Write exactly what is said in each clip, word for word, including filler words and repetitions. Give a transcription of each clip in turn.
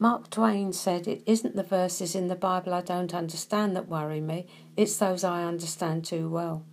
Mark Twain said, "It isn't the verses in the Bible I don't understand that worry me, it's those I understand too well."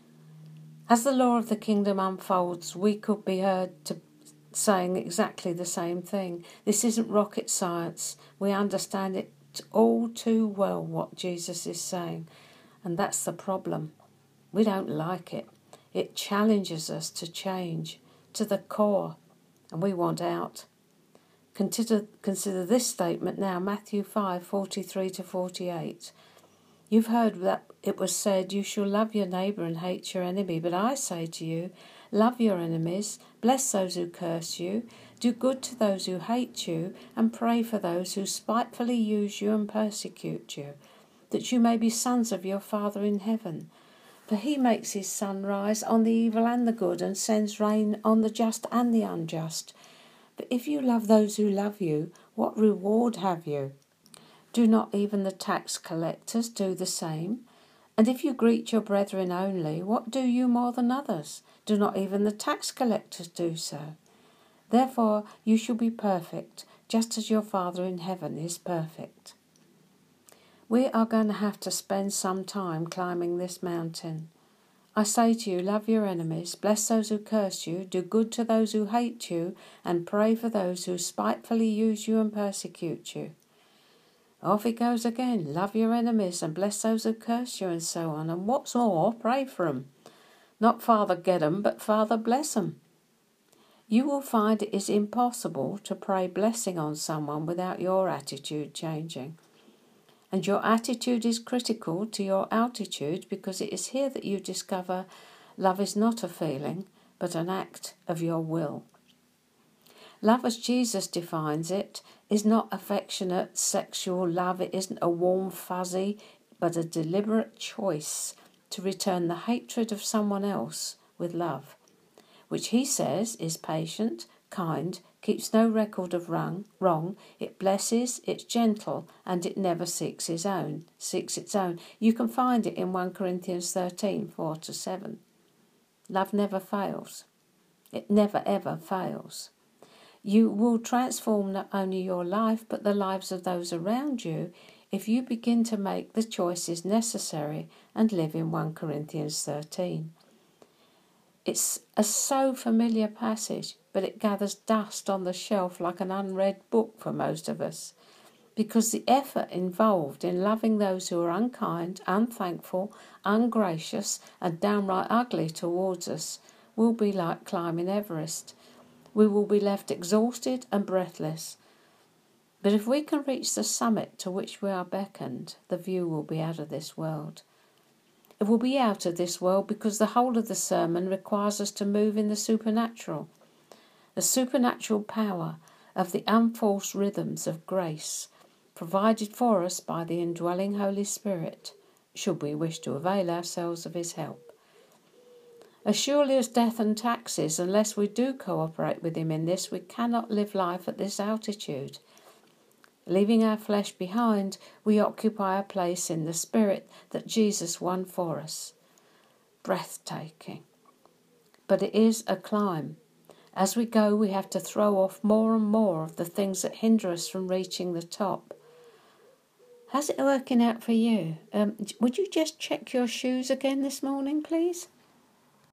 As the law of the kingdom unfolds, we could be heard to saying exactly the same thing. This isn't rocket science. We understand it all too well what Jesus is saying, and that's the problem. We don't like it. It challenges us to change to the core, and we want out. Consider, consider this statement now, Matthew five, forty-three to forty-eight. You've heard that it was said, "You shall love your neighbour and hate your enemy." But I say to you, love your enemies, bless those who curse you, do good to those who hate you, and pray for those who spitefully use you and persecute you, that you may be sons of your Father in heaven. For he makes his sun rise on the evil and the good, and sends rain on the just and the unjust. But if you love those who love you, what reward have you? Do not even the tax collectors do the same? And if you greet your brethren only, what do you more than others? Do not even the tax collectors do so? Therefore you shall be perfect, just as your Father in heaven is perfect. We are going to have to spend some time climbing this mountain. I say to you, love your enemies, bless those who curse you, do good to those who hate you, and pray for those who spitefully use you and persecute you. Off it goes again. Love your enemies and bless those who curse you, and so on. And what's more, pray for them. Not Father get 'em, but Father bless 'em. You will find it is impossible to pray blessing on someone without your attitude changing. And your attitude is critical to your altitude, because it is here that you discover love is not a feeling, but an act of your will. Love, as Jesus defines it, is not affectionate, sexual love. It isn't a warm fuzzy, but a deliberate choice to return the hatred of someone else with love, which he says is patient, kind, keeps no record of wrong, wrong, it blesses, it's gentle, and it never seeks its own, seeks its own. You can find it in First Corinthians thirteen, four to seven. Love never fails. It never ever fails. You will transform not only your life, but the lives of those around you if you begin to make the choices necessary and live in First Corinthians thirteen. It's a so familiar passage, but it gathers dust on the shelf like an unread book for most of us, because the effort involved in loving those who are unkind, unthankful, ungracious, and downright ugly towards us will be like climbing Everest. We will be left exhausted and breathless. But if we can reach the summit to which we are beckoned, the view will be out of this world. It will be out of this world because the whole of the sermon requires us to move in the supernatural, the supernatural power of the unforced rhythms of grace provided for us by the indwelling Holy Spirit, should we wish to avail ourselves of his help. As surely as death and taxes, unless we do cooperate with him in this, we cannot live life at this altitude. Leaving our flesh behind, we occupy a place in the spirit that Jesus won for us. Breathtaking. But it is a climb. As we go, we have to throw off more and more of the things that hinder us from reaching the top. How's it working out for you? Um, would you just check your shoes again this morning, please?